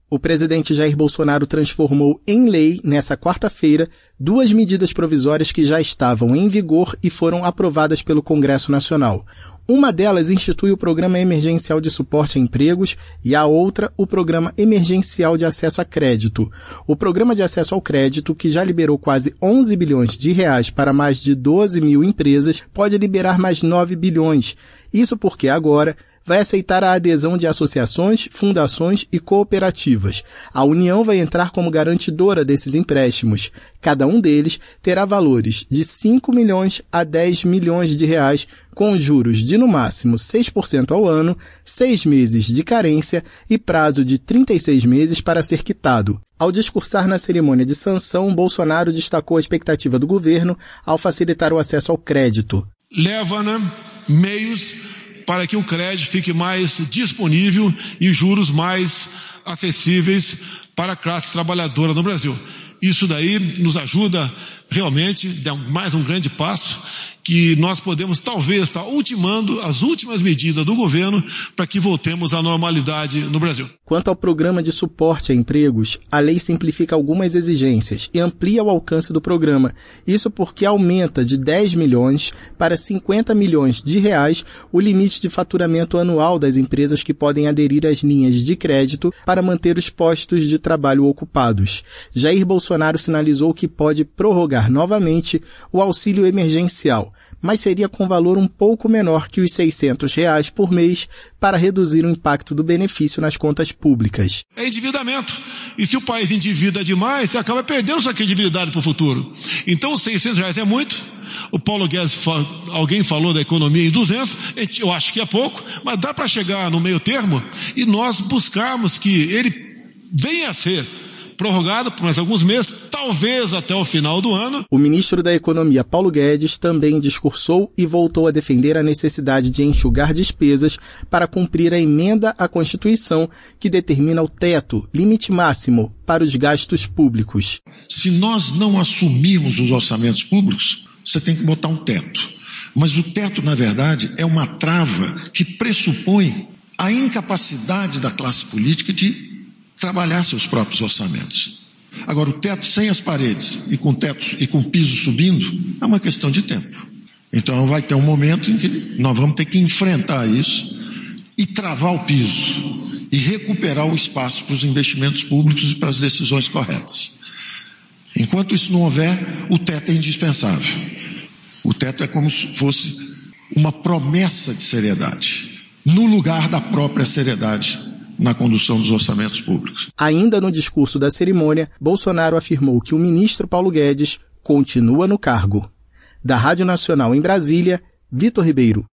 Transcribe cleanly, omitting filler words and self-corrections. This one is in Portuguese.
O presidente Jair Bolsonaro transformou em lei, nessa quarta-feira, 2 medidas provisórias que já estavam em vigor e foram aprovadas pelo Congresso Nacional. Uma delas institui o Programa Emergencial de Suporte a Empregos e a outra, o Programa Emergencial de Acesso a Crédito. O Programa de Acesso ao Crédito, que já liberou quase 11 bilhões de reais para mais de 12 mil empresas, pode liberar mais 9 bilhões. Isso porque agora vai aceitar a adesão de associações, fundações e cooperativas. A União vai entrar como garantidora desses empréstimos. Cada um deles terá valores de 5 milhões a 10 milhões de reais, com juros de no máximo 6% ao ano, 6 meses de carência e prazo de 36 meses para ser quitado. Ao discursar na cerimônia de sanção, Bolsonaro destacou a expectativa do governo ao facilitar o acesso ao crédito. Leva, meios para que o crédito fique mais disponível e juros mais acessíveis para a classe trabalhadora no Brasil. Isso daí nos ajuda realmente, dá mais um grande passo, que nós podemos talvez estar ultimando as últimas medidas do governo para que voltemos à normalidade no Brasil. Quanto ao programa de suporte a empregos, a lei simplifica algumas exigências e amplia o alcance do programa. Isso porque aumenta de 10 milhões para 50 milhões de reais o limite de faturamento anual das empresas que podem aderir às linhas de crédito para manter os postos de trabalho ocupados. Jair Bolsonaro sinalizou que pode prorrogar novamente o auxílio emergencial, mas seria com valor um pouco menor que os R$600 por mês para reduzir o impacto do benefício nas contas públicas. É endividamento. E se o país endivida demais, você acaba perdendo sua credibilidade para o futuro. Então, os R$600 é muito. O Paulo Guedes, alguém falou da economia em 200, eu acho que é pouco, mas dá para chegar no meio termo e nós buscarmos que ele venha a ser prorrogado por mais alguns meses, talvez até o final do ano. O ministro da Economia, Paulo Guedes, também discursou e voltou a defender a necessidade de enxugar despesas para cumprir a emenda à Constituição que determina o teto, limite máximo, para os gastos públicos. Se nós não assumirmos os orçamentos públicos, você tem que botar um teto. Mas o teto, na verdade, é uma trava que pressupõe a incapacidade da classe política de trabalhar seus próprios orçamentos. Agora, o teto sem as paredes e com o piso subindo é uma questão de tempo. Então vai ter um momento em que nós vamos ter que enfrentar isso e travar o piso e recuperar o espaço para os investimentos públicos e para as decisões corretas. Enquanto isso não houver, o teto é indispensável. O teto é como se fosse uma promessa de seriedade, no lugar da própria seriedade na condução dos orçamentos públicos. Ainda no discurso da cerimônia, Bolsonaro afirmou que o ministro Paulo Guedes continua no cargo. Da Rádio Nacional em Brasília, Vitor Ribeiro.